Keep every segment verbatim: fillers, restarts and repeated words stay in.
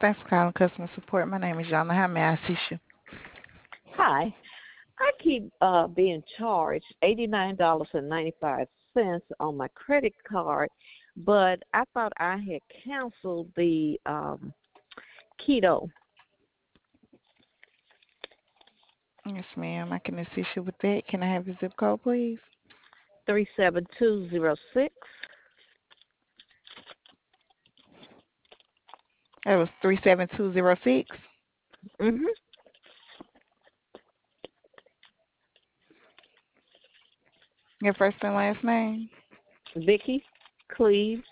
Thanks for calling customer support. My name is Yana. How may I assist you? Hi. I keep uh, being charged eighty-nine dollars and ninety-five cents on my credit card, but I thought I had canceled the um, keto. Yes, ma'am. I can assist you with that. Can I have your zip code, please? three seven two zero six. That was three seven two zero six. Mm-hmm. Your first and last name? Vicky Cleves.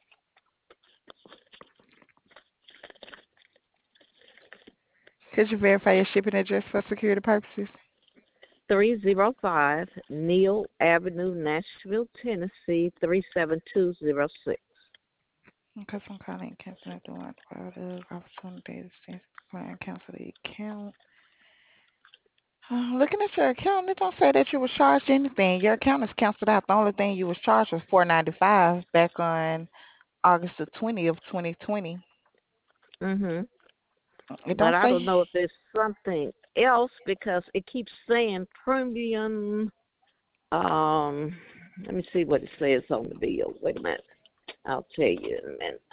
Could you verify your shipping address for security purposes? three oh five Neal Avenue, Nashville, Tennessee, three seven two zero six. Because I'm calling cancel the one product opportunity to decline cancel the account. Uh, looking at your account, it don't say that you was charged anything. Your account is canceled out. The only thing you was charged was four ninety five back on August the twentieth, twenty twenty. Mm-hmm. It But don't I don't say. know if there's something else because it keeps saying premium. Um, let me see what it says on the bill. Wait a minute. I'll tell you in a minute.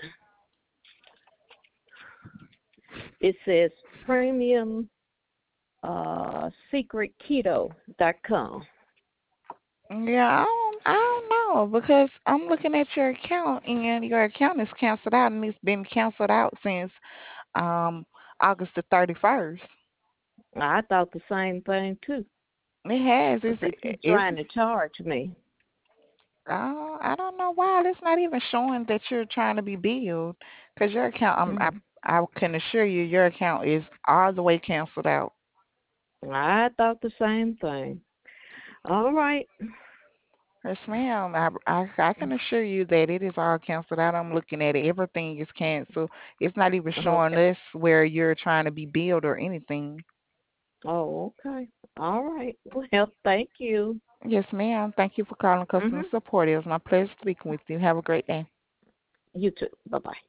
It says premium uh, secret keto dot com. Yeah, I don't, I don't know because I'm looking at your account and your account is canceled out and it's been canceled out since um August the thirty-first. I thought the same thing too, It has. but It's they keep it's. trying to charge me. Uh, I don't know why it's not even showing that you're trying to be billed because your account. Um, I Mhm. I can assure you your account is all the way canceled out. I thought the same thing. All right. Yes, ma'am. I, I I can assure you that it is all canceled out. I'm looking at it. Everything is canceled. It's not even showing Okay. us where you're trying to be billed or anything. Oh, okay. All right. Well, thank you. Yes, ma'am. Thank you for calling customer Mhm. support. It was my pleasure speaking with you. Have a great day. You too. Bye bye.